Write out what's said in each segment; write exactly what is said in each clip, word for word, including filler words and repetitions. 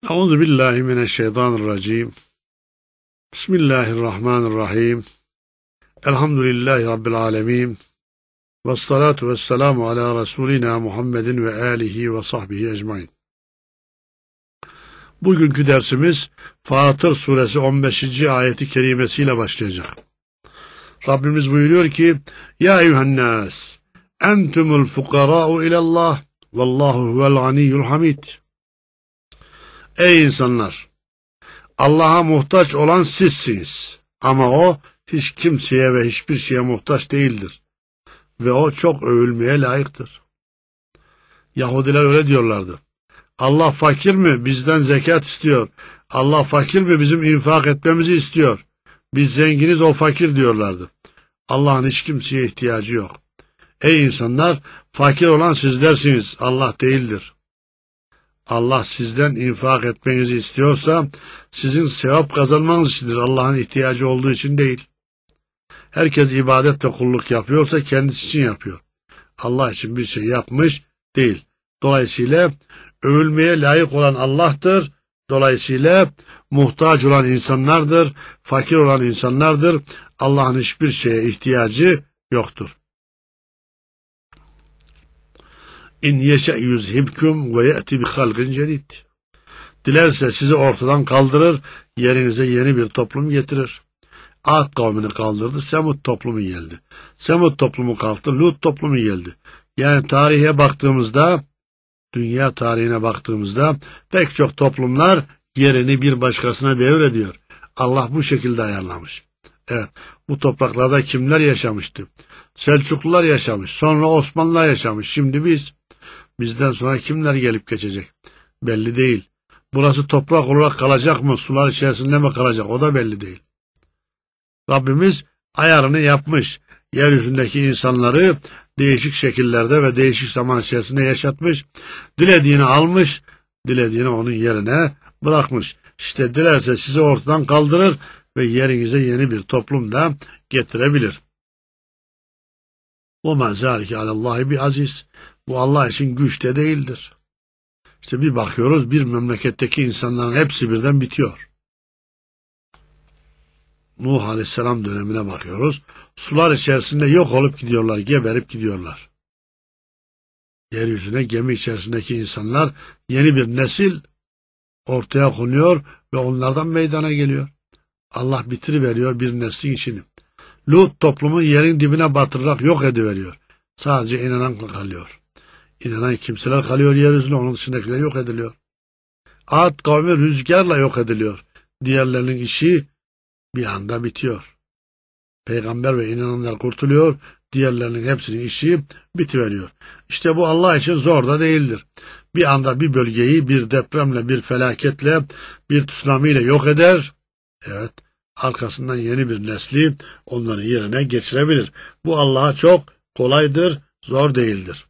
Euzu billahi mineşşeytanirracim. Bismillahirrahmanirrahim. Elhamdülillahi Rabbil alemin. Vessalatu vesselamu ala Resulina Muhammedin ve alihi ve sahbihi ecmain. Bugünkü dersimiz Fatır suresi on beşinci ayeti kerimesiyle başlayacak. Rabbimiz buyuruyor ki: Ya eyyühennâs, entumul fukarâ'u ilallah, vallahu huvel ganiyyul hamid. Ey insanlar! Allah'a muhtaç olan sizsiniz. Ama o hiç kimseye ve hiçbir şeye muhtaç değildir. Ve o çok övülmeye layıktır. Yahudiler öyle diyorlardı. Allah fakir mi? Bizden zekat istiyor. Allah fakir mi? Bizim infak etmemizi istiyor. Biz zenginiz, o fakir diyorlardı. Allah'ın hiç kimseye ihtiyacı yok. Ey insanlar! Fakir olan sizlersiniz. Allah değildir. Allah sizden infak etmenizi istiyorsa sizin sevap kazanmanız içindir. Allah'ın ihtiyacı olduğu için değil. Herkes ibadet ve kulluk yapıyorsa kendisi için yapıyor. Allah için bir şey yapmış değil. Dolayısıyla övülmeye layık olan Allah'tır. Dolayısıyla muhtaç olan insanlardır, fakir olan insanlardır. Allah'ın hiçbir şeye ihtiyacı yoktur. İn yeşe yüzhibkum ve ye'ti bi halqin cedid. Dilerse sizi ortadan kaldırır, yerinize yeni bir toplum getirir. Ad kavmini kaldırdı, Semud toplumu geldi. Semud toplumu kalktı, Lut toplumu geldi. Yani tarihe baktığımızda, dünya tarihine baktığımızda pek çok toplumlar yerini bir başkasına devrediyor. Allah bu şekilde ayarlamış. Evet, bu topraklarda kimler yaşamıştı? Selçuklular yaşamış, sonra Osmanlılar yaşamış, şimdi biz. Bizden sonra kimler gelip geçecek? Belli değil. Burası toprak olarak kalacak mı? Sular içerisinde mi kalacak? O da belli değil. Rabbimiz ayarını yapmış. Yeryüzündeki insanları değişik şekillerde ve değişik zaman içerisinde yaşatmış. Dilediğini almış, dilediğini onun yerine bırakmış. İşte dilerse sizi ortadan kaldırır ve yerinize yeni bir toplum da getirebilir. وَمَا ذَٰلِكَ عَلَى اللّٰهِ بِعَزِيزٍ. Bu Allah için güç de değildir. İşte bir bakıyoruz, bir memleketteki insanların hepsi birden bitiyor. Nuh Aleyhisselam dönemine bakıyoruz. Sular içerisinde yok olup gidiyorlar, geberip gidiyorlar. Yeryüzüne gemi içerisindeki insanlar, yeni bir nesil ortaya konuyor ve onlardan meydana geliyor. Allah bitiriveriyor bir neslin işini. Lut toplumu yerin dibine batırarak yok ediveriyor. Sadece inanan kalıyor. İnanan kimseler kalıyor yeryüzüne, onun dışındakiler yok ediliyor. Ad kavmi rüzgarla yok ediliyor. Diğerlerinin işi bir anda bitiyor. Peygamber ve inananlar kurtuluyor, diğerlerinin hepsinin işi bitiveriyor. İşte bu Allah için zor da değildir. Bir anda bir bölgeyi bir depremle, bir felaketle, bir tsunamiyle yok eder. Evet, arkasından yeni bir nesli onların yerine geçirebilir. Bu Allah'a çok kolaydır, zor değildir.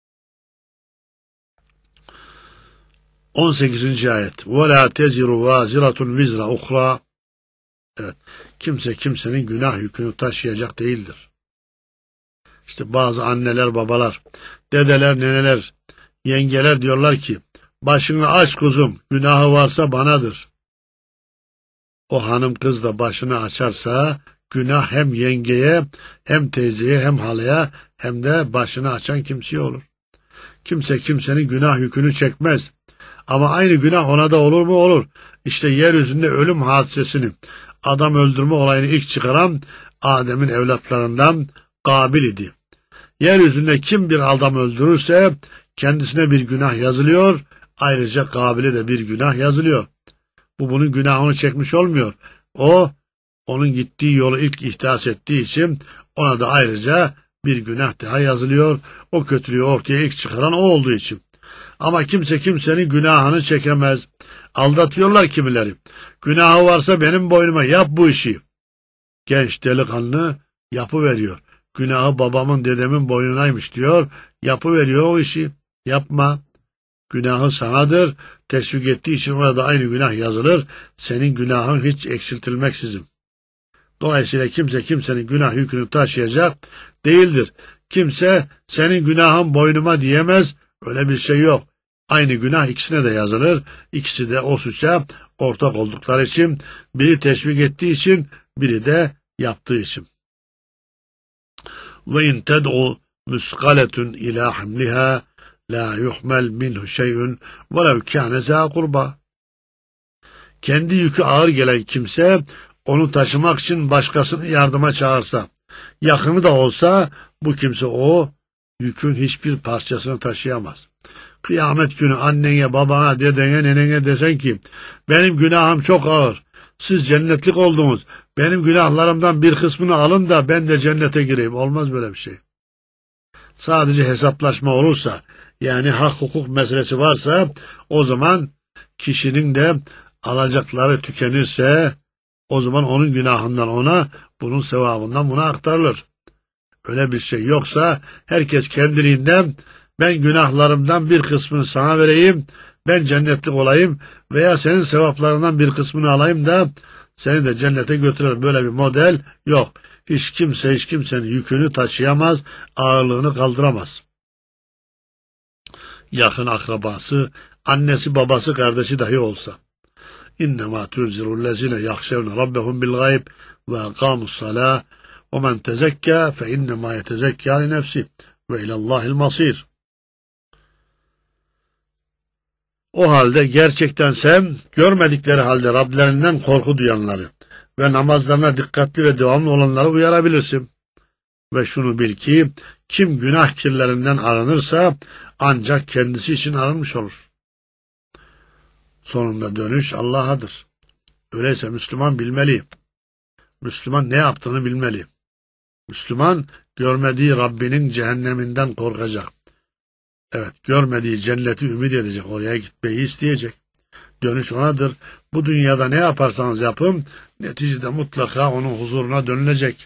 on sekizinci ayet. وَلَا تَزِرُ وَازِرَةٌ وِزْرَ اُخْرَى. Evet, kimse kimsenin günah yükünü taşıyacak değildir. İşte bazı anneler, babalar, dedeler, neneler, yengeler diyorlar ki, başını aç kuzum, günahı varsa banadır. O hanım kız da başını açarsa, günah hem yengeye, hem teyzeye, hem halaya, hem de başını açan kimseye olur. Kimse kimsenin günah yükünü çekmez. Ama aynı günah ona da olur mu? Olur. İşte yeryüzünde ölüm hadisesini, adam öldürme olayını ilk çıkaran Adem'in evlatlarından Kabil idi. Yeryüzünde kim bir adam öldürürse kendisine bir günah yazılıyor, ayrıca Kabil'e de bir günah yazılıyor. Bu bunun günahını çekmiş olmuyor. O, onun gittiği yolu ilk ihdas ettiği için ona da ayrıca bir günah daha yazılıyor. O kötülüğü ortaya ilk çıkaran o olduğu için. Ama kimse kimsenin günahını çekemez. Aldatıyorlar kimileri. Günahı varsa benim boynuma, yap bu işi. Genç delikanlı yapıveriyor. Günahı babamın, dedemin boynunaymış diyor. Yapıveriyor o işi. Yapma. Günahı sanadır. Teşvik ettiği için orada aynı günah yazılır. Senin günahın hiç eksiltilmeksizin. Dolayısıyla kimse kimsenin günah yükünü taşıyacak değildir. Kimse senin günahın boynuma diyemez. Öyle bir şey yok. Aynı günah ikisine de yazılır. İkisi de o suça ortak oldukları için, biri teşvik ettiği için, biri de yaptığı için. Ve in ted'u musqaletun ila hamliha la yuhmel minhu şey'un velev kâne zâ kurba. Kendi yükü ağır gelen kimse onu taşımak için başkasını yardıma çağırsa, yakını da olsa bu kimse o yükün hiçbir parçasını taşıyamaz. Kıyamet günü annene, babana, dedene, nenene desen ki benim günahım çok ağır, siz cennetlik oldunuz, benim günahlarımdan bir kısmını alın da ben de cennete gireyim. Olmaz böyle bir şey. Sadece hesaplaşma olursa, yani hak hukuk meselesi varsa, o zaman kişinin de alacakları tükenirse, o zaman onun günahından ona, bunun sevabından buna aktarılır. Öyle bir şey yoksa herkes kendiliğinden ben günahlarımdan bir kısmını sana vereyim, ben cennetlik olayım veya senin sevaplarından bir kısmını alayım da seni de cennete götürelim. Böyle bir model yok. Hiç kimse hiç kimsenin yükünü taşıyamaz, ağırlığını kaldıramaz. Yakın akrabası, annesi, babası, kardeşi dahi olsa. İnnemâ tunzirullezine yahşevne rabbehum bil gayb ve akamussalâh ve men tezekkâ fe innemâ yetezekkâ li nefsi ve ilallâhil masîr. O halde gerçekten sen görmedikleri halde Rablerinden korku duyanları ve namazlarına dikkatli ve devamlı olanları uyarabilirsin. Ve şunu bil ki kim günah kirlerinden arınırsa ancak kendisi için arınmış olur. Sonunda dönüş Allah'adır. Öyleyse Müslüman bilmeli. Müslüman ne yaptığını bilmeli. Müslüman görmediği Rabbinin cehenneminden korkacak. Evet, görmediği cenneti ümit edecek, oraya gitmeyi isteyecek. Dönüş onadır. Bu dünyada ne yaparsanız yapın, neticede mutlaka onun huzuruna dönülecek.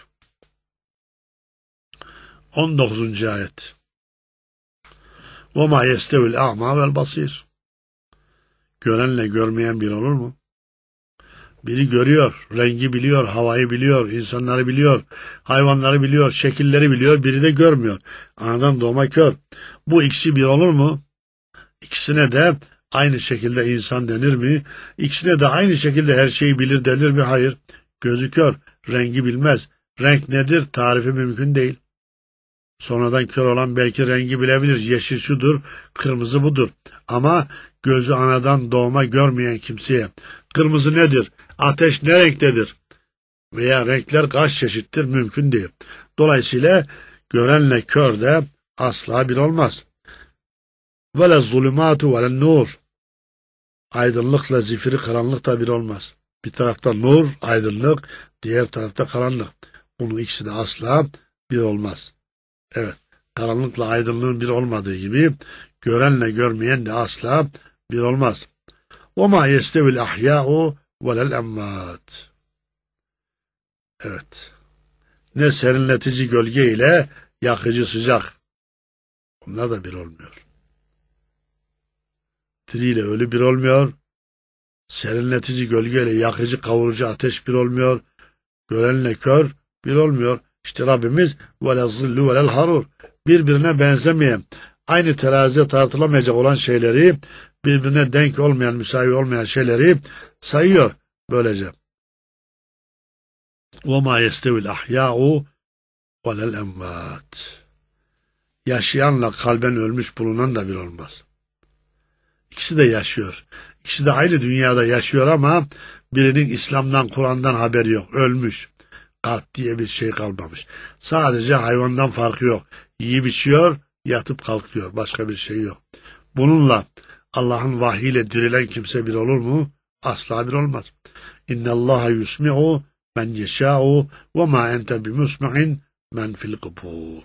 on dokuzuncu ayet. وَمَا يَسْتَوِ الْاَعْمَى وَالْبَصِيرِ. Görenle görmeyen bir olur mu? Biri görüyor, rengi biliyor, havayı biliyor, insanları biliyor, hayvanları biliyor, şekilleri biliyor, biri de görmüyor. Anadan doğma kör. Bu ikisi bir olur mu? İkisine de aynı şekilde insan denir mi? İkisine de aynı şekilde her şeyi bilir denir mi? Hayır. Gözü kör, rengi bilmez. Renk nedir? Tarifi mümkün değil. Sonradan kör olan belki rengi bilebilir. Yeşil şudur, kırmızı budur. Ama gözü anadan doğma görmeyen kimseye kırmızı nedir? Ateş ne renktedir? Veya renkler kaç çeşittir? Mümkün değil. Dolayısıyla görenle kör de asla bir olmaz. Vele zulümatu velen nur. Aydınlıkla zifiri karanlık da bir olmaz. Bir tarafta nur, aydınlık, diğer tarafta karanlık. Bunun ikisi de asla bir olmaz. Evet, karanlıkla aydınlığın bir olmadığı gibi görenle görmeyen de asla bir olmaz. وَمَا يَسْتَوِ الْاَحْيَاءُ وَلَا الْاَمَّاتِ. Evet, ne serinletici gölge ile yakıcı sıcak. Bunlar da bir olmuyor. Diri ile ölü bir olmuyor. Serinletici gölge ile yakıcı kavurucu ateş bir olmuyor. Görenle kör bir olmuyor. İşte Rabbimiz وَلَا الظِّلُّ وَلَا الْحَرُورِ. Birbirine benzemeyen, aynı teraziye tartılamayacak olan şeyleri, birbirine denk olmayan, müsavi olmayan şeyleri sayıyor böylece. وَمَا يَسْتَوِ الْاَحْيَاءُ وَلَا الْاَمْوَاتِ. Yaşayanla kalben ölmüş bulunan da bir olmaz. İkisi de yaşıyor. İkisi de aynı dünyada yaşıyor ama birinin İslam'dan, Kur'an'dan haberi yok. Ölmüş. Kalp diye bir şey kalmamış. Sadece hayvandan farkı yok. Yiyip içiyor, yatıp kalkıyor. Başka bir şey yok. Bununla Allah'ın vahyiyle dirilen kimse bir olur mu? Asla bir olmaz. İnne Allaha yusmi'u men yeşâ'u ve ma ente bimusmi'in men fil kubur.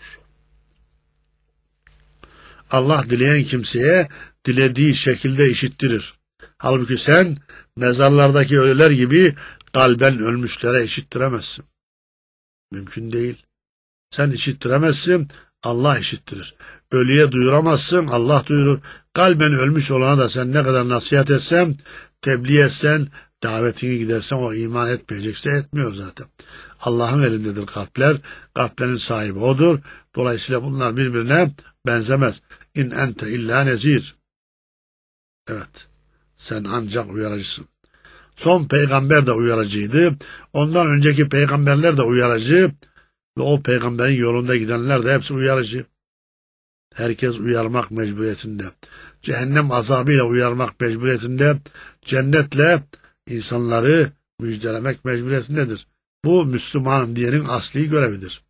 Allah dileyen kimseye dilediği şekilde işittirir. Halbuki sen mezarlardaki ölüler gibi kalben ölmüşlere işittiremezsin. Mümkün değil. Sen işittiremezsin, Allah işittirir. Ölüye duyuramazsın, Allah duyurur. Kalben ölmüş olana da sen ne kadar nasihat etsen, tebliğ etsen, davetini gidersen o iman etmeyecekse etmiyor zaten. Allah'ın elindedir kalpler. Kalplerin sahibi odur. Dolayısıyla bunlar birbirine benzemez. İn ente illa nezir. Evet, sen ancak uyarıcısın. Son peygamber de uyarıcıydı. Ondan önceki peygamberler de uyarıcı. Ve o peygamberin yolunda gidenler de hepsi uyarıcı. Herkes uyarmak mecburiyetinde. Cehennem azabıyla uyarmak mecburiyetinde. Cennetle insanları müjdelemek mecburiyetindedir. Bu Müslümanım diyenin asli görevidir.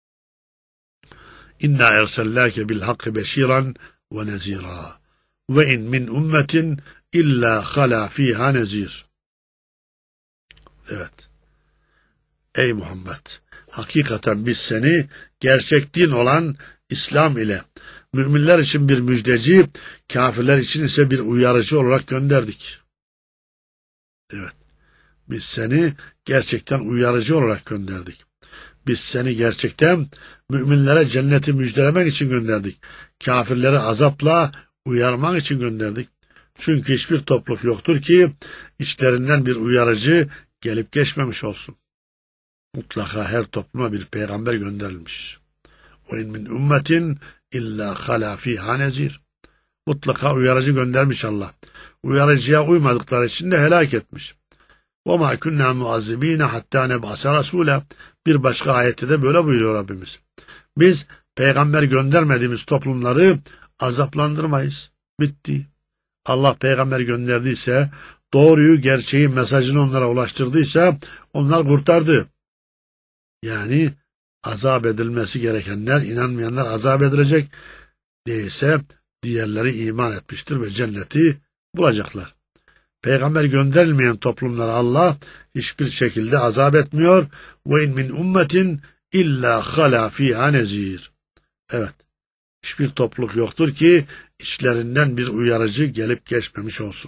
İnna ersellâke bil hakkı beşiran ve nezîrâ. Ve in min ummetin illa halâ fîhâ nezîr. Evet. Ey Muhammed! Hakikaten biz seni gerçek din olan İslam ile müminler için bir müjdeci, kafirler için ise bir uyarıcı olarak gönderdik. Evet. Biz seni gerçekten uyarıcı olarak gönderdik. Biz seni gerçekten müminlere cenneti müjdelemek için gönderdik. Kafirleri azapla uyarmak için gönderdik. Çünkü hiçbir topluluk yoktur ki içlerinden bir uyarıcı gelip geçmemiş olsun. Mutlaka her topluma bir peygamber gönderilmiş. O in min ümmetin illa halâ fîhâ nezîr. Mutlaka uyarıcı göndermiş Allah. Uyarıcıya uymadıkları için de helak etmiş. وَمَا كُنَّا مُعَذِّب۪ينَ حَتَّى نَبْعَسَ رَسُولًا. Bir başka ayette de böyle buyuruyor Rabbimiz. Biz peygamber göndermediğimiz toplumları azaplandırmayız. Bitti. Allah peygamber gönderdiyse, doğruyu, gerçeği, mesajını onlara ulaştırdıysa onlar kurtardı. Yani azap edilmesi gerekenler, inanmayanlar azap edilecek. Değilse diğerleri iman etmiştir ve cenneti bulacaklar. Peygamber gönderilmeyen toplumlara Allah hiçbir şekilde azap etmiyor. Ve in min ummetin illa halâ fîhâ nezîr. Evet. Hiçbir topluluk yoktur ki içlerinden bir uyarıcı gelip geçmemiş olsun.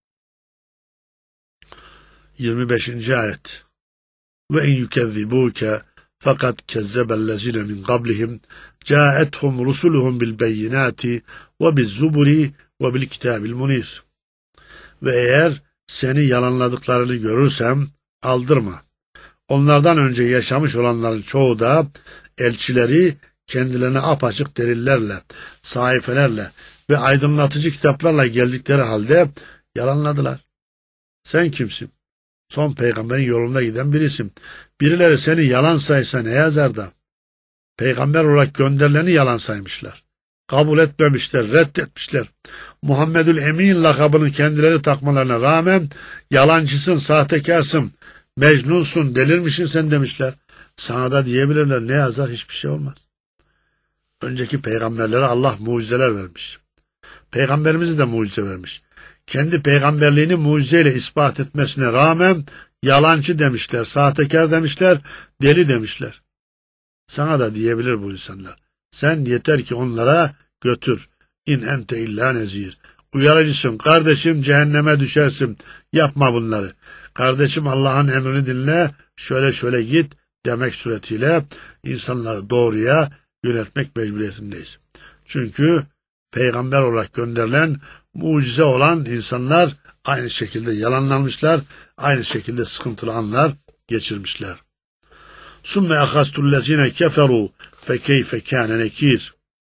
yirmi beşinci ayet. Ve in yukezzibûke fakat kezzebellezine min qablihim câethum rusuluhum bil beyinâti ve biz zuburi ve bil kitâbil munîr. Ve eğer seni yalanladıklarını görürsem aldırma. Onlardan önce yaşamış olanların çoğu da elçileri kendilerine apaçık delillerle, sahifelerle ve aydınlatıcı kitaplarla geldikleri halde yalanladılar. Sen kimsin? Son peygamberin yolunda giden birisin. Birileri seni yalan saysa ne yazar da? Peygamber olarak gönderileni yalan saymışlar. Kabul etmemişler, reddetmişler. Muhammedül Emin lakabını kendileri takmalarına rağmen yalancısın, sahtekarsın, mecnunsun, delirmişsin sen demişler. Sana da diyebilirler, ne yazar, hiçbir şey olmaz. Önceki peygamberlere Allah mucizeler vermiş. Peygamberimize de mucize vermiş. Kendi peygamberliğini mucizeyle ispat etmesine rağmen yalancı demişler, sahtekar demişler, deli demişler. Sana da diyebilir bu insanlar. Sen yeter ki onlara götür. İn ente illa nezir. Uyarıcısın. Kardeşim cehenneme düşersin. Yapma bunları. Kardeşim Allah'ın emrini dinle. Şöyle şöyle git demek suretiyle insanları doğruya yönetmek mecburiyetindeyiz. Çünkü peygamber olarak gönderilen mucize olan insanlar aynı şekilde yalanlanmışlar. Aynı şekilde sıkıntılı anlar geçirmişler. Sümme ahastullezine keferu fe keyfe kâne nekir.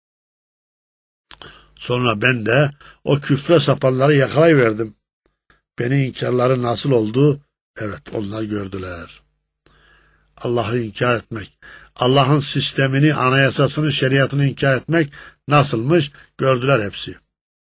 Sonra ben de o küfre sapanları yakalayıverdim. Beni inkarları nasıl oldu? Evet, onlar gördüler. Allah'ı inkar etmek, Allah'ın sistemini, anayasasını, şeriatını inkar etmek nasılmış? Gördüler hepsi.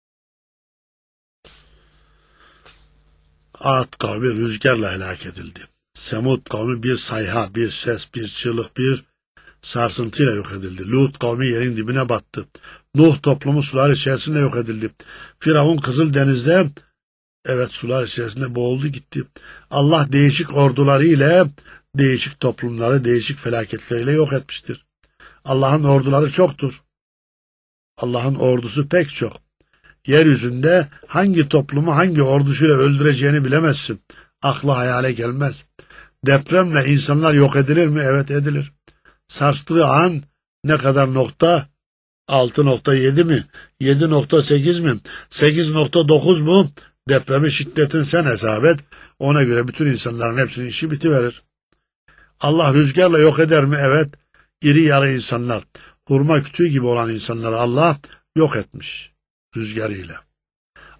Ad kavmi rüzgarla helak edildi. Semud kavmi bir sayha, bir ses, bir çığlık, bir sarsıntıyla yok edildi. Lut kavmi yerin dibine battı. Nuh toplumu sular içerisinde yok edildi. Firavun Kızıldeniz'de evet sular içerisinde boğuldu gitti. Allah değişik orduları ile değişik toplumları değişik felaketleriyle yok etmiştir. Allah'ın orduları çoktur. Allah'ın ordusu pek çok. Yeryüzünde hangi toplumu hangi ordusuyla öldüreceğini bilemezsin. Akla hayale gelmez. Depremle insanlar yok edilir mi? Evet edilir. Sarstığı an ne kadar nokta? altı nokta yedi mi? yedi nokta sekiz mi? sekiz nokta dokuz mu? Depremin şiddetini sen hesap et. Ona göre bütün insanların hepsinin işi bitiverir. Allah rüzgarla yok eder mi? Evet. İri yarı insanlar, hurma kütüğü gibi olan insanları Allah yok etmiş rüzgarıyla.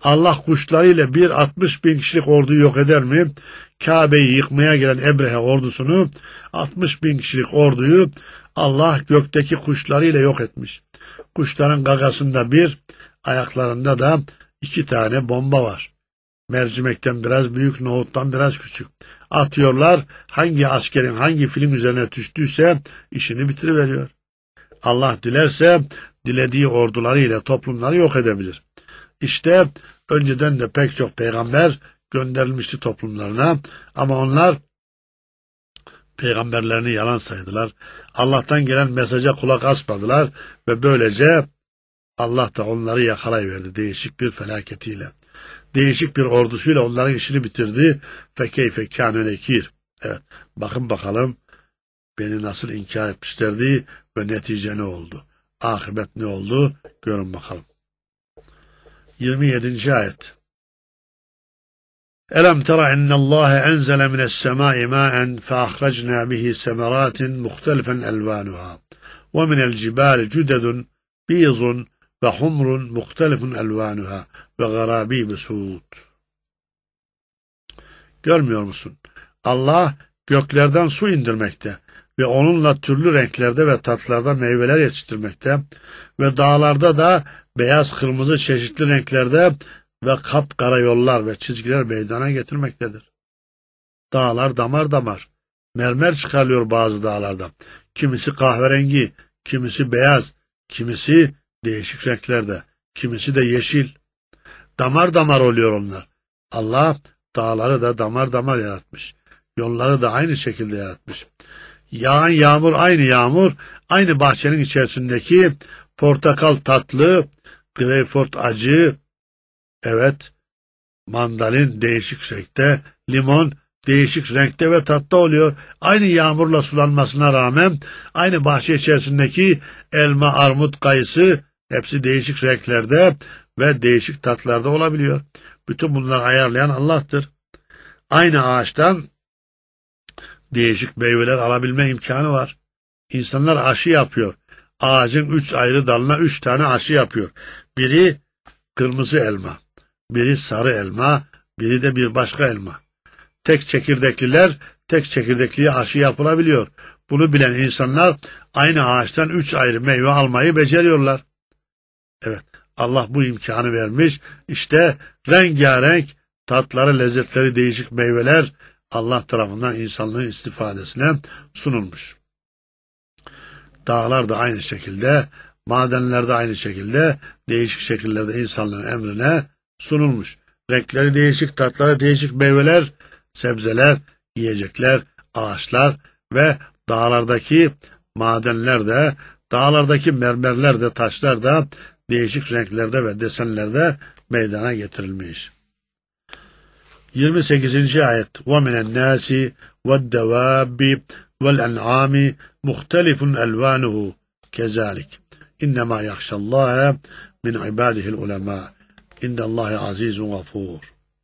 Allah kuşlarıyla bir altmış bin kişilik orduyu yok eder mi? Kabe'yi yıkmaya gelen Ebrehe ordusunu, altmış bin kişilik orduyu Allah gökteki kuşlarıyla yok etmiş. Kuşların gagasında bir, ayaklarında da iki tane bomba var. Mercimekten biraz büyük, nohuttan biraz küçük. Atıyorlar, hangi askerin hangi film üzerine düştüyse işini bitiriveriyor. Allah dilerse dilediği ordularıyla toplumları yok edebilir. İşte önceden de pek çok peygamber gönderilmişti toplumlarına ama onlar peygamberlerini yalan saydılar. Allah'tan gelen mesaja kulak asmadılar ve böylece Allah da onları yakalayıverdi değişik bir felaketiyle. Değişik bir ordusuyla onların işini bitirdi. Fekeyfe kâne nekîr. Evet, bakın bakalım beni nasıl inkar etmişlerdi ve netice ne oldu? Akıbet ne oldu? Görün bakalım. yirmi yedinci ayet. Elem tera ennallâhe enzele mine's-semâi mâen feahracnâ bihi semeratin muhtelifen elvânuhâ ve minel cibâli cüdedun bîzun ve humrun muhtelifun elvânuhâ ve garâbîb suud. Görmüyor musun? Allah göklerden su indirmekte ve onunla türlü renklerde ve tatlarda meyveler yetiştirmekte ve dağlarda da beyaz, kırmızı çeşitli renklerde ve kapkara yollar ve çizgiler meydana getirmektedir. Dağlar damar damar, mermer çıkarılıyor bazı dağlarda. Kimisi kahverengi, kimisi beyaz, kimisi değişik renklerde, kimisi de yeşil. Damar damar oluyor onlar. Allah dağları da damar damar yaratmış. Yolları da aynı şekilde yaratmış. Yağan yağmur aynı yağmur, aynı bahçenin içerisindeki portakal tatlı, greyfurt acı, evet, mandalin değişik renkte, limon değişik renkte ve tatta oluyor. Aynı yağmurla sulanmasına rağmen aynı bahçe içerisindeki elma, armut, kayısı hepsi değişik renklerde ve değişik tatlarda olabiliyor. Bütün bunları ayarlayan Allah'tır. Aynı ağaçtan değişik meyveler alabilme imkanı var. İnsanlar aşı yapıyor. Ağacın üç ayrı dalına üç tane aşı yapıyor. Biri kırmızı elma, biri sarı elma, biri de bir başka elma. Tek çekirdekliler, tek çekirdekliye aşı yapılabiliyor. Bunu bilen insanlar aynı ağaçtan üç ayrı meyve almayı beceriyorlar. Evet, Allah bu imkanı vermiş. İşte rengarenk, tatları, lezzetleri değişik meyveler Allah tarafından insanlığın istifadesine sunulmuş. Dağlar da aynı şekilde, madenler de aynı şekilde değişik şekillerde insanlığın emrine sunulmuş. Renkleri değişik, tatları değişik meyveler, sebzeler, yiyecekler, ağaçlar ve dağlardaki madenler de, dağlardaki mermerler de, taşlar da değişik renklerde ve desenlerde meydana getirilmiş. yirmi sekizinci ayet. وَمِنَ النَّاسِ وَالدَّوَابِّ وَالْاَنْعَامِ مُخْتَلِفٌ أَلْوَانُهُ كَذَٰلِكَ اِنَّمَا يَخْشَ اللّٰهَ مِنْ عِبَادِهِ الْعُلَمَاءِ اِنَّ اللّٰهَ عَز۪يزٌ غَفُورٌ.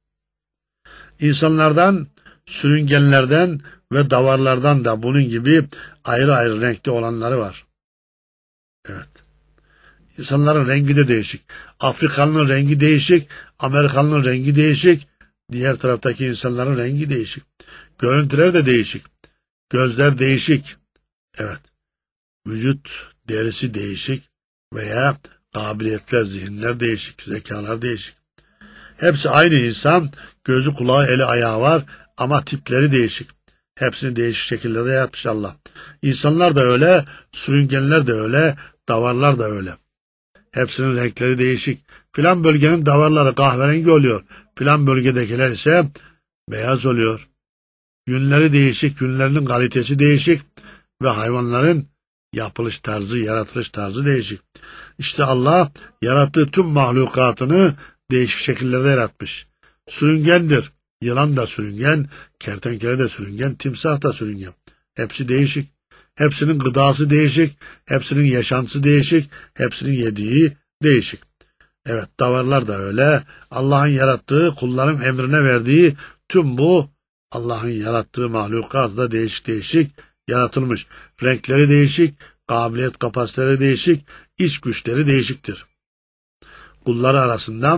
İnsanlardan, sürüngenlerden ve davarlardan da bunun gibi ayrı ayrı renkte olanları var. Evet. İnsanların rengi de değişik. Afrikalı'nın rengi değişik, Amerikalı'nın rengi değişik, diğer taraftaki insanların rengi değişik. Görüntüler de değişik. Gözler değişik. Evet. Vücut derisi değişik veya kabiliyetler, zihinler değişik, zekalar değişik. Hepsi aynı insan, gözü, kulağı, eli, ayağı var ama tipleri değişik. Hepsini değişik şekillerde yaratmış Allah. İnsanlar da öyle, sürüngenler de öyle, davarlar da öyle. Hepsinin renkleri değişik. Filan bölgenin davarları kahverengi oluyor. Filan bölgedekiler ise beyaz oluyor. Yünleri değişik, yünlerinin kalitesi değişik ve hayvanların yapılış tarzı, yaratılış tarzı değişik. İşte Allah yarattığı tüm mahlukatını değişik şekillerde yaratmış. Sürüngendir. Yılan da sürüngen, kertenkele de sürüngen, timsah da sürüngen. Hepsi değişik. Hepsinin gıdası değişik, hepsinin yaşantısı değişik, hepsinin yediği değişik. Evet, davarlar da öyle. Allah'ın yarattığı, kulların emrine verdiği tüm bu Allah'ın yarattığı mahlukat da değişik değişik yaratılmış. Renkleri değişik, kabiliyet kapasiteleri değişik, iç güçleri değişiktir. Kulları arasından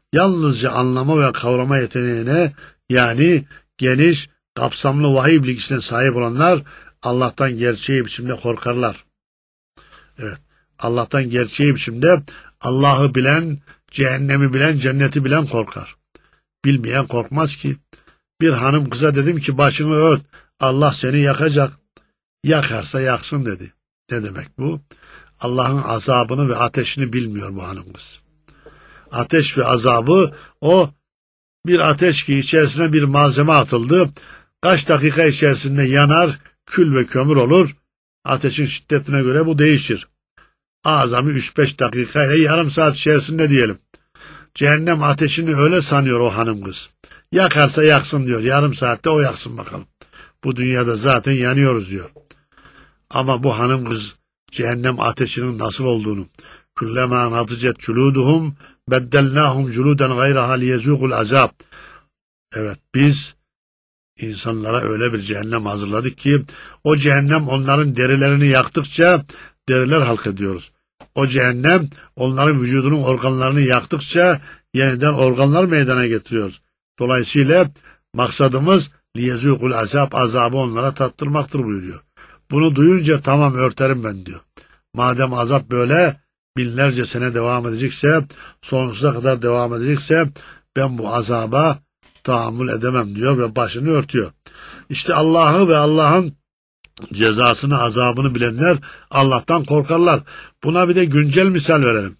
yalnızca anlama ve kavrama yeteneğine, yani geniş, kapsamlı vahiy bilgisine sahip olanlar Allah'tan gerçeği biçimde korkarlar. Evet, Allah'tan gerçeği biçimde Allah'ı bilen, cehennemi bilen, cenneti bilen korkar. Bilmeyen korkmaz ki. Bir hanım kıza dedim ki başını ört, Allah seni yakacak. Yakarsa yaksın dedi. Ne demek bu? Allah'ın azabını ve ateşini bilmiyor bu hanım kız. Ateş ve azabı, o bir ateş ki içerisine bir malzeme atıldı. Kaç dakika içerisinde yanar, kül ve kömür olur. Ateşin şiddetine göre bu değişir. Azami üç beş dakika ile yarım saat içerisinde diyelim. Cehennem ateşini öyle sanıyor o hanım kız. Yakarsa yaksın diyor. Yarım saatte o yaksın bakalım. Bu dünyada zaten yanıyoruz diyor. Ama bu hanım kız cehennem ateşinin nasıl olduğunu, kullema naticet culuduhum beddelnahum culuden gayraha liyezûkul azab. Evet, biz insanlara öyle bir cehennem hazırladık ki o cehennem onların derilerini yaktıkça deriler halk ediyoruz. O cehennem onların vücudunun organlarını yaktıkça yeniden organlar meydana getiriyoruz. Dolayısıyla maksadımız liyezûkul azab, azabı onlara tattırmaktır buyuruyor. Bunu duyunca tamam örterim ben diyor. Madem azap böyle binlerce sene devam edecekse, sonsuza kadar devam edecekse ben bu azaba tahammül edemem diyor ve başını örtüyor. İşte Allah'ı ve Allah'ın cezasını, azabını bilenler Allah'tan korkarlar. Buna bir de güncel misal verelim.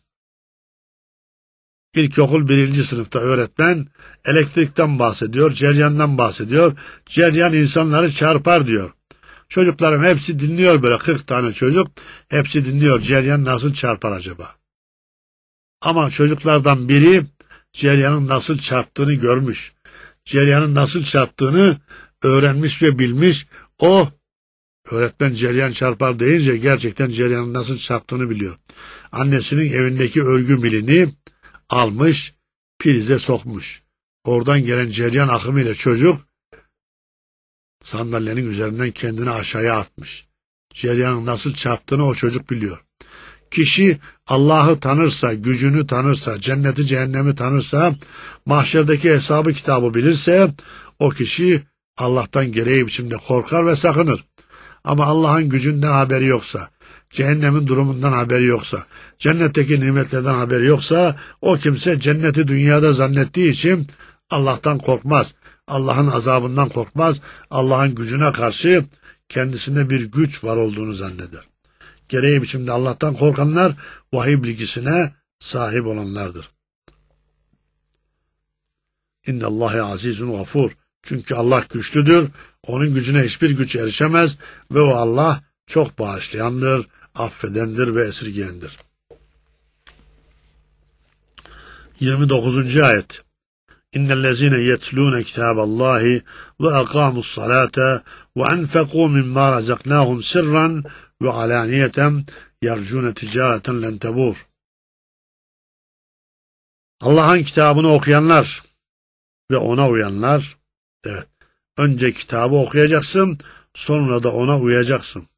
İlkokul birinci sınıfta öğretmen elektrikten bahsediyor, ceryandan bahsediyor. Ceryan insanları çarpar diyor. Çocuklarım hepsi dinliyor, böyle kırk tane çocuk. Hepsi dinliyor, ceryan nasıl çarpar acaba? Ama çocuklardan biri ceryanın nasıl çarptığını görmüş. Ceryanın nasıl çarptığını öğrenmiş ve bilmiş. O öğretmen ceryan çarpar deyince gerçekten ceryanın nasıl çarptığını biliyor. Annesinin evindeki örgü milini almış, prize sokmuş. Oradan gelen ceryan akımıyla çocuk sandalyenin üzerinden kendini aşağıya atmış. Ceryanın nasıl çarptığını o çocuk biliyor. Kişi Allah'ı tanırsa, gücünü tanırsa, cenneti cehennemi tanırsa, mahşerdeki hesabı kitabı bilirse, o kişi Allah'tan gereği biçimde korkar ve sakınır. Ama Allah'ın gücünden haberi yoksa, cehennemin durumundan haberi yoksa, cennetteki nimetlerden haberi yoksa, o kimse cenneti dünyada zannettiği için Allah'tan korkmaz. Allah'ın azabından korkmaz. Allah'ın gücüne karşı kendisinde bir güç var olduğunu zanneder. Gereği biçimde Allah'tan korkanlar vahiy bilgisine sahip olanlardır. İnnallâhe azizun gafur. Çünkü Allah güçlüdür. Onun gücüne hiçbir güç erişemez ve o Allah çok bağışlayandır, affedendir ve esirgeyendir. yirmi dokuzuncu ayet. İnnellezîne yetlûne kitâballâhi ve akâmu's-salâte ve enfekû mimmâ razaknâhum sirran ve alâniyeten yercûne ticâreten len tebûr. Allah'ın kitabını okuyanlar ve ona uyanlar, evet, önce kitabı okuyacaksın, sonra da ona uyacaksın.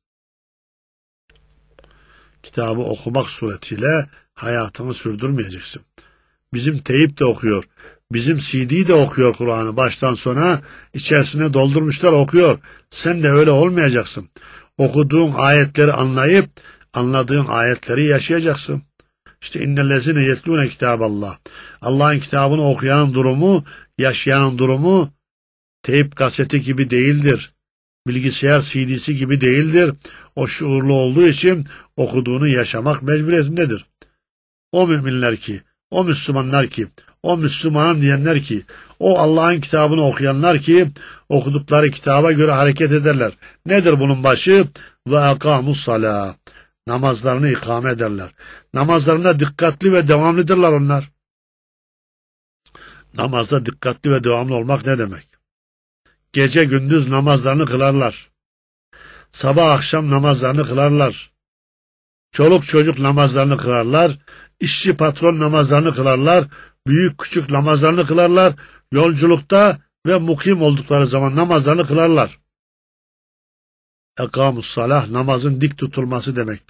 Kitabı okumak suretiyle hayatını sürdürmeyeceksin. Bizim teyip de okuyor, bizim C D de okuyor Kur'an'ı baştan sona, içerisine doldurmuşlar okuyor. Sen de öyle olmayacaksın. Okuduğun ayetleri anlayıp, anladığın ayetleri yaşayacaksın. İşte innellezine yetlûne kitâballah. Allah'ın kitabını okuyanın durumu, yaşayanın durumu teyp kaseti gibi değildir. Bilgisayar C D'si gibi değildir. O şuurlu olduğu için okuduğunu yaşamak mecburiyetindedir. O müminler ki, o Müslümanlar ki, o Müslüman diyenler ki, o Allah'ın kitabını okuyanlar ki, okudukları kitaba göre hareket ederler. Nedir bunun başı? Ve akamus-salâh. Namazlarını ikame ederler. Namazlarında dikkatli ve devamlıdırlar onlar. Namazda dikkatli ve devamlı olmak ne demek? Gece gündüz namazlarını kılarlar. Sabah akşam namazlarını kılarlar. Çoluk çocuk namazlarını kılarlar. İşçi patron namazlarını kılarlar. Büyük küçük namazlarını kılarlar. Yolculukta ve mukim oldukları zaman namazlarını kılarlar. Ekamus-salah namazın dik tutulması demektir.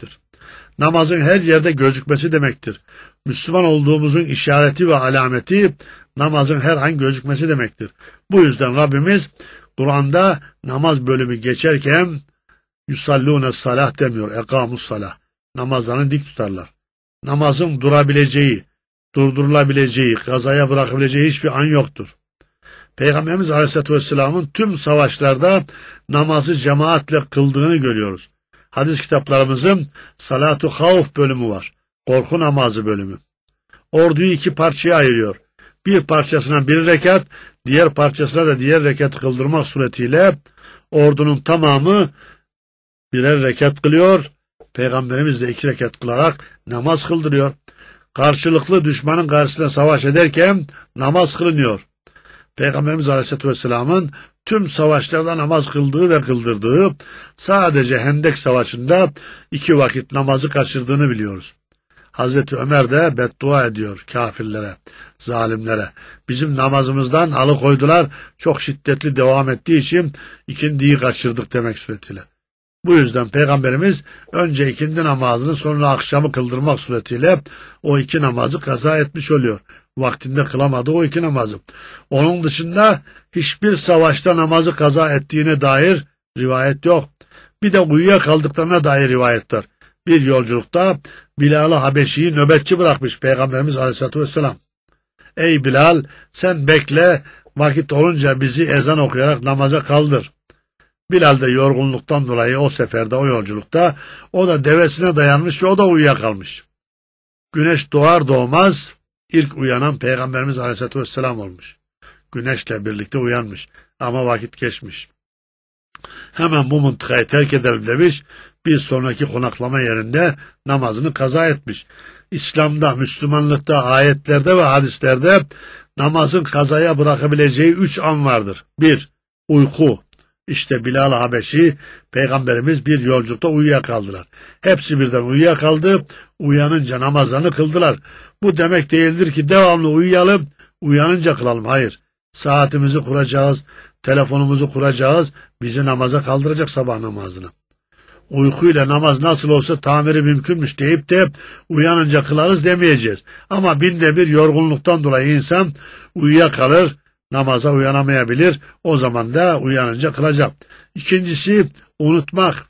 namazın her yerde gözükmesi demektir. Müslüman olduğumuzun işareti ve alameti namazın her an gözükmesi demektir. Bu yüzden Rabbimiz Kur'an'da namaz bölümü geçerken yusallûne salah demiyor, ekamus salah. Namazlarını dik tutarlar. Namazın durabileceği, durdurulabileceği, kazaya bırakabileceği hiçbir an yoktur. Peygamberimiz Aleyhisselatü Vesselam'ın tüm savaşlarda namazı cemaatle kıldığını görüyoruz. Hadis kitaplarımızın Salat-ı Havf bölümü var. Korku namazı bölümü. Orduyu iki parçaya ayırıyor. Bir parçasına bir rekat, diğer parçasına da diğer rekat kıldırmak suretiyle ordunun tamamı birer rekat kılıyor. Peygamberimiz de iki rekat kılarak namaz kıldırıyor. Karşılıklı düşmanın karşısında savaş ederken namaz kılınıyor. Peygamberimiz Aleyhisselatü Vesselam'ın tüm savaşlarda namaz kıldığı ve kıldırdığı, sadece Hendek Savaşı'nda iki vakit namazı kaçırdığını biliyoruz. Hazreti Ömer de beddua ediyor kafirlere, zalimlere. Bizim namazımızdan alıkoydular, çok şiddetli devam ettiği için ikindiyi kaçırdık demek suretiyle. Bu yüzden Peygamberimiz önce ikindi namazını sonra akşamı kıldırmak suretiyle o iki namazı kaza etmiş oluyor. Vaktinde kılamadı o iki namazı. Onun dışında hiçbir savaşta namazı kaza ettiğine dair rivayet yok. Bir de uyuyakaldıklarına dair rivayetler. Bir yolculukta Bilal-i Habeşi'yi nöbetçi bırakmış Peygamberimiz Aleyhisselatü Vesselam. Ey Bilal, sen bekle, vakit olunca bizi ezan okuyarak namaza kaldır. Bilal de yorgunluktan dolayı o seferde, o yolculukta o da devesine dayanmış ve o da uyuyakalmış. Güneş doğar doğmaz ilk uyanan Peygamberimiz Aleyhisselatü Vesselam olmuş. Güneşle birlikte uyanmış ama vakit geçmiş. Hemen bu mıntıkayı terk edelim demiş, bir sonraki konaklama yerinde namazını kaza etmiş. İslam'da, Müslümanlıkta, ayetlerde ve hadislerde namazın kazaya bırakabileceği üç an vardır. Bir, uyku. İşte Bilal-i Habeşi, Peygamberimiz bir yolculukta uyuyakaldılar. Hepsi birden uyuyakaldı, uyanınca namazlarını kıldılar. Bu demek değildir ki devamlı uyuyalım, uyanınca kılalım. Hayır, saatimizi kuracağız, telefonumuzu kuracağız, bizi namaza kaldıracak sabah namazını. Uykuyla namaz nasıl olsa tamiri mümkünmüş deyip de uyanınca kılarız demeyeceğiz. Ama binde bir yorgunluktan dolayı insan uyuyakalır, namaza uyanamayabilir. O zaman da uyanınca kılacak. İkincisi unutmak.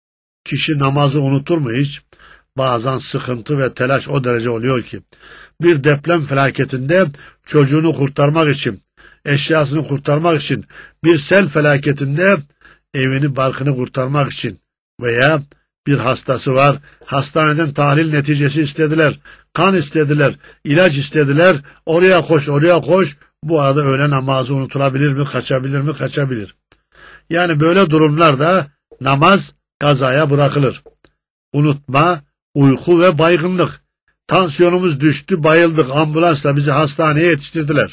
Kişi namazı unutur mu hiç? Bazen sıkıntı ve telaş o derece oluyor ki. Bir deprem felaketinde çocuğunu kurtarmak için, eşyasını kurtarmak için, bir sel felaketinde evini barkını kurtarmak için veya bir hastası var, hastaneden tahlil neticesi istediler, kan istediler, ilaç istediler, oraya koş, oraya koş. Bu arada öğle namazı unutulabilir mi, kaçabilir mi, kaçabilir. Yani böyle durumlarda namaz kazaya bırakılır. Unutma, uyku ve baygınlık. Tansiyonumuz düştü, bayıldık, ambulansla bizi hastaneye yetiştirdiler.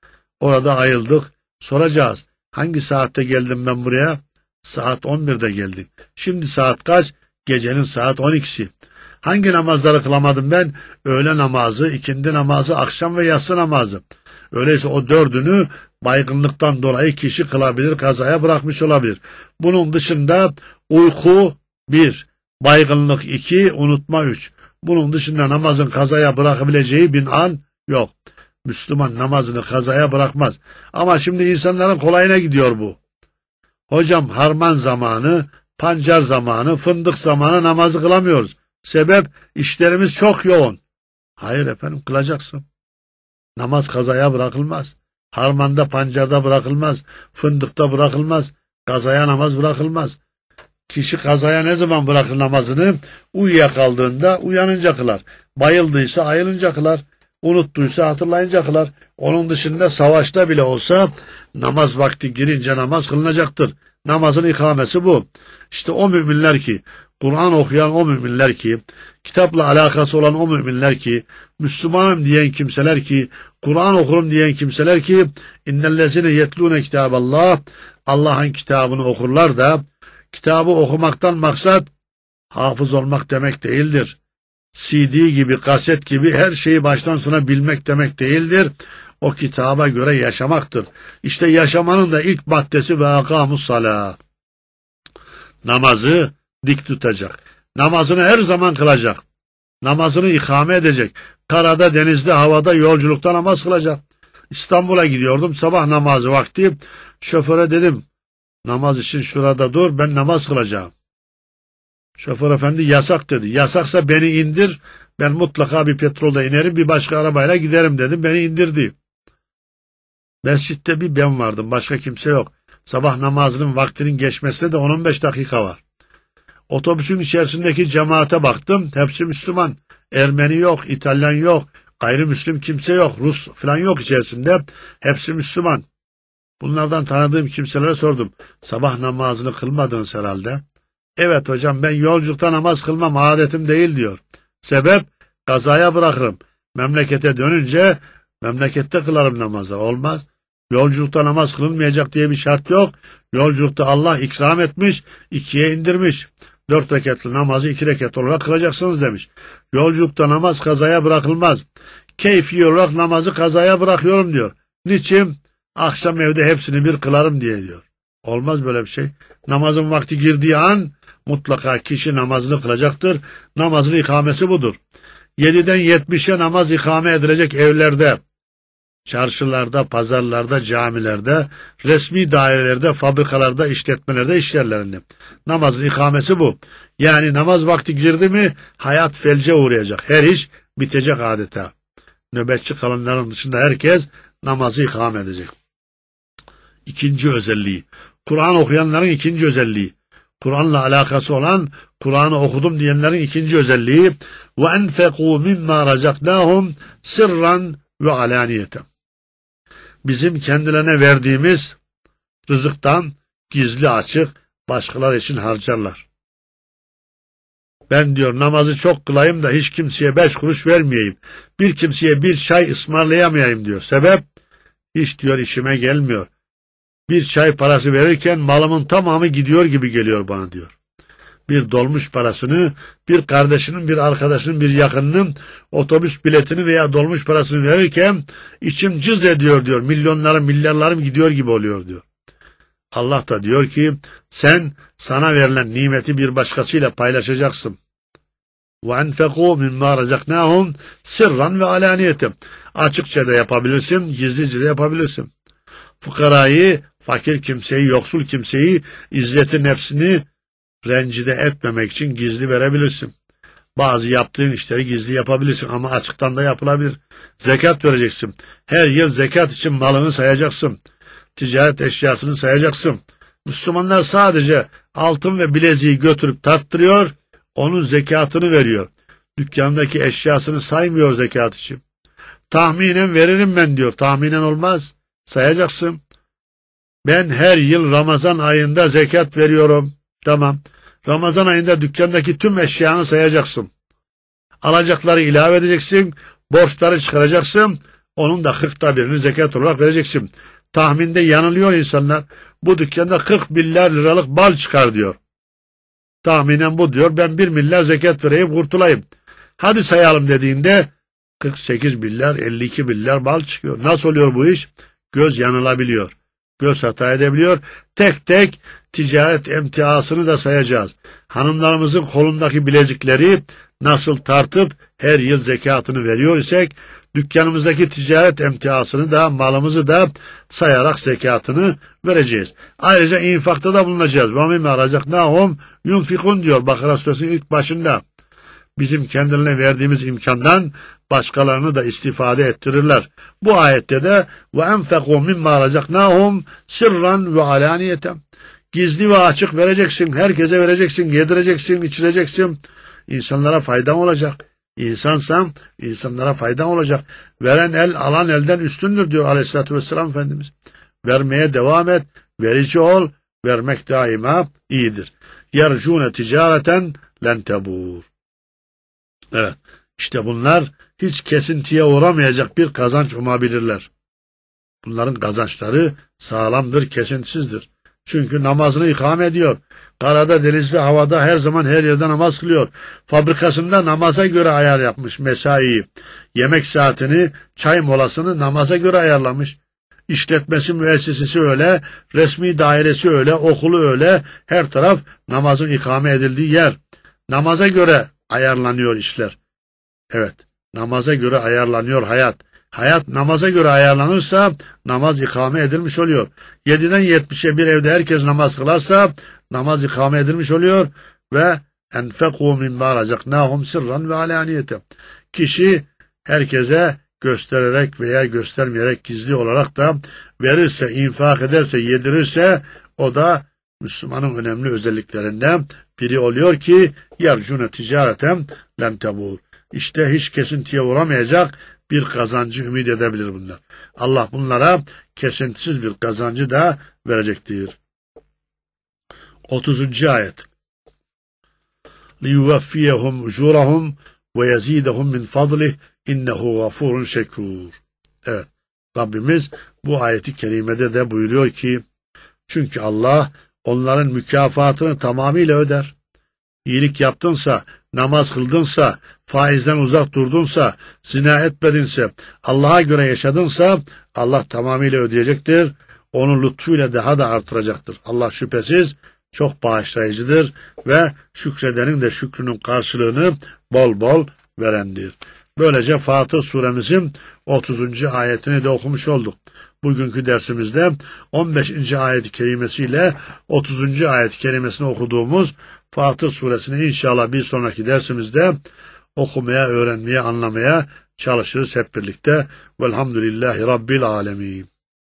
Orada ayıldık, soracağız. Hangi saatte geldim ben buraya? Saat on birde geldik. Şimdi saat kaç? Gecenin saat on ikisi. Hangi namazları kılamadım ben? Öğle namazı, ikindi namazı, akşam ve yatsı namazı. Öyleyse o dördünü baygınlıktan dolayı kişi kılabilir, kazaya bırakmış olabilir. Bunun dışında uyku bir, baygınlık iki, unutma üç. Bunun dışında namazın kazaya bırakabileceği bir an yok. Müslüman namazını kazaya bırakmaz. Ama şimdi insanların kolayına gidiyor bu. Hocam harman zamanı, pancar zamanı, fındık zamanı namazı kılamıyoruz. Sebep işlerimiz çok yoğun. Hayır efendim, kılacaksın. Namaz kazaya bırakılmaz. Harmanda, pancarda bırakılmaz. Fındıkta bırakılmaz. Kazaya namaz bırakılmaz. Kişi kazaya ne zaman bırakır namazını? Uyuyakaldığında, uyanınca kılar. Bayıldıysa ayılınca kılar. Unuttuysa hatırlayınca kılar. Onun dışında savaşta bile olsa namaz vakti girince namaz kılınacaktır. Namazın ikamesi bu. İşte o müminler ki, Kur'an okuyan o müminler ki, kitapla alakası olan o müminler ki, Müslümanım diyen kimseler ki, Kur'an okurum diyen kimseler ki, innellezine yetlûne kitaballah, Allah'ın kitabını okurlar da, kitabı okumaktan maksat hafız olmak demek değildir. C D gibi, kaset gibi her şeyi baştan sona bilmek demek değildir. O kitaba göre yaşamaktır. İşte yaşamanın da ilk maddesi ve akamus salah. Namazı dik tutacak. namazını her zaman kılacak. Namazını ikame edecek. Karada, denizde, havada, yolculukta namaz kılacak. İstanbul'a gidiyordum. Sabah namazı vakti. Şoföre dedim, namaz için şurada dur, ben namaz kılacağım. Şoför efendi yasak dedi. Yasaksa beni indir. Ben mutlaka bir petrolda inerim, bir başka arabayla giderim dedim. Beni indirdi. Mescitte bir ben vardım. Başka kimse yok. Sabah namazının vaktinin geçmesine de on on beş dakika var. Otobüsün içerisindeki cemaate baktım. Hepsi Müslüman. Ermeni yok, İtalyan yok, gayrimüslim kimse yok, Rus falan yok içerisinde. Hepsi Müslüman. Bunlardan tanıdığım kimselere sordum. Sabah namazını kılmadınız herhalde. Evet hocam, ben yolculukta namaz kılmam, adetim değil diyor. Sebep? Kazaya bırakırım. Memlekete dönünce memlekette kılarım namazı. Olmaz. Yolculukta namaz kılınmayacak diye bir şart yok. Yolculukta Allah ikram etmiş, ikiye indirmiş. Dört rekatlı namazı iki rekat olarak kılacaksınız demiş. Yolculukta namaz kazaya bırakılmaz. Keyfi olarak namazı kazaya bırakıyorum diyor. Niçin? Akşam evde hepsini bir kılarım diye diyor. Olmaz böyle bir şey. Namazın vakti girdiği an mutlaka kişi namazını kılacaktır. Namazın ikamesi budur. yediden yetmişe namaz ikame edilecek evlerde, çarşılarda, pazarlarda, camilerde, resmi dairelerde, fabrikalarda, işletmelerde, iş yerlerinde. Namazın ikamesi bu. Yani namaz vakti girdi mi hayat felce uğrayacak. Her iş bitecek adeta. Nöbetçi kalanların dışında herkes namazı ikame edecek. İkinci özelliği. Kur'an okuyanların ikinci özelliği. Kur'an'la alakası olan, Kur'an'ı okudum diyenlerin ikinci özelliği. وَاَنْفَقُوا مِمَّا رَزَقْنَاهُمْ sirran ve alaniyeten. Bizim kendilerine verdiğimiz rızıktan gizli açık başkaları için harcarlar. Ben diyor namazı çok kılayım da hiç kimseye beş kuruş vermeyeyim. Bir kimseye bir çay ısmarlayamayayım diyor. Sebep? Hiç diyor işime gelmiyor. Bir çay parası verirken malımın tamamı gidiyor gibi geliyor bana diyor. Bir dolmuş parasını, bir kardeşinin, bir arkadaşının, bir yakınının otobüs biletini veya dolmuş parasını verirken içim cız ediyor diyor. Milyonlarım, milyarlarım gidiyor gibi oluyor diyor. Allah da diyor ki sen sana verilen nimeti bir başkasıyla paylaşacaksın. وَاَنْفَقُوا مِمَّا رَزَقْنَاهُمْ sirran ve alaniyeten. Açıkça da yapabilirsin, gizlice de yapabilirsin. Fukarayı, fakir kimseyi, yoksul kimseyi, izzeti nefsini rencide etmemek için gizli verebilirsin. Bazı yaptığın işleri gizli yapabilirsin ama açıktan da yapılabilir. Zekat vereceksin. Her yıl zekat için malını sayacaksın. Ticaret eşyasını sayacaksın. Müslümanlar sadece altın ve bileziği götürüp tarttırıyor, onun zekatını veriyor. Dükkanındaki eşyasını saymıyor zekat için. Tahminen veririm ben diyor. Tahminen olmaz. Sayacaksın. Ben her yıl Ramazan ayında zekat veriyorum. Tamam. Ramazan ayında dükkandaki tüm eşyanı sayacaksın. Alacakları ilave edeceksin. Borçları çıkaracaksın. Onun da kırkta birini zekat olarak vereceksin. Tahminde yanılıyor insanlar. Bu dükkanda kırk milyar liralık bal çıkar diyor. Tahminen bu diyor. Ben bir milyar zekat vereyim kurtulayım. Hadi sayalım dediğinde kırk sekiz milyar, elli iki milyar bal çıkıyor. Nasıl oluyor bu iş? Göz yanılabiliyor. Göz hata edebiliyor. Tek tek ticaret emtiasını da sayacağız. Hanımlarımızın kolundaki bilezikleri nasıl tartıp her yıl zekatını veriyor isek, dükkanımızdaki ticaret emtiasını da, malımızı da sayarak zekatını vereceğiz. Ayrıca infakta da bulunacağız. وَمِمَّا رَزَقْنَاهُمْ يُنْفِقُونَ diyor Bakara Suresi'nin ilk başında. Bizim kendilerine verdiğimiz imkandan başkalarını da istifade ettirirler. Bu ayette de وَاَنْفَقُوا مِمَّا رَزَقْنَاهُمْ sirran ve alaniyeten. Gizli ve açık vereceksin, herkese vereceksin, yedireceksin, içireceksin. İnsanlara faydan olacak. İnsansan insanlara faydan olacak. Veren el alan elden üstündür diyor Aleyhisselatü Vesselam Efendimiz. Vermeye devam et, verici ol, vermek daima iyidir. Yercûne ticareten len tebûr. Evet, işte bunlar hiç kesintiye uğramayacak bir kazanç umabilirler. Bunların kazançları sağlamdır, kesintisizdir. Çünkü namazını ikame ediyor. Karada, denizde, havada her zaman her yerde namaz kılıyor. Fabrikasında namaza göre ayar yapmış mesaiyi. Yemek saatini, çay molasını namaza göre ayarlamış. İşletmesi, müessesesi öyle, resmi dairesi öyle, okulu öyle, her taraf namazın ikame edildiği yer. Namaza göre ayarlanıyor işler. Evet, namaza göre ayarlanıyor hayat. Hayat namaza göre ayarlanırsa namaz ikame edilmiş oluyor. yediden yetmişe bir evde herkes namaz kılarsa namaz ikame edilmiş oluyor ve enfekû mimmâ razaknâhum sirran ve alâniyete. Kişi herkese göstererek veya göstermeyerek gizli olarak da verirse, infak ederse, yedirirse o da Müslümanın önemli özelliklerinden biri oluyor ki yercune ticareten len tebur. İşte hiç kesintiye uğramayacak bir kazancı ümit edebilir bunlar. Allah bunlara kesintisiz bir kazancı da verecektir. otuzuncu ayet. لِيُوَفِّيَهُمْ اُجُورَهُمْ وَيَزِيدَهُمْ مِنْ فَضْلِهِ اِنَّهُ غَفُورٌ şekur. Evet, Rabbimiz bu ayeti kerimede de buyuruyor ki, çünkü Allah onların mükafatını tamamıyla öder. İyilik yaptınsa, namaz kıldınsa, faizden uzak durdunsa, zina etmedinse, Allah'a göre yaşadınsa, Allah tamamıyla ödeyecektir. Onun lütfuyla daha da artıracaktır. Allah şüphesiz çok bağışlayıcıdır ve şükredenin de şükrünün karşılığını bol bol verendir. Böylece Fatır suremizin otuzuncu ayetini de okumuş olduk. Bugünkü dersimizde on beşinci ayet-i kerimesiyle otuzuncu ayet-i kerimesini okuduğumuz Fatır suresini inşallah bir sonraki dersimizde okumaya, öğrenmeye, anlamaya çalışırız hep birlikte. Velhamdülillahi Rabbil alemin.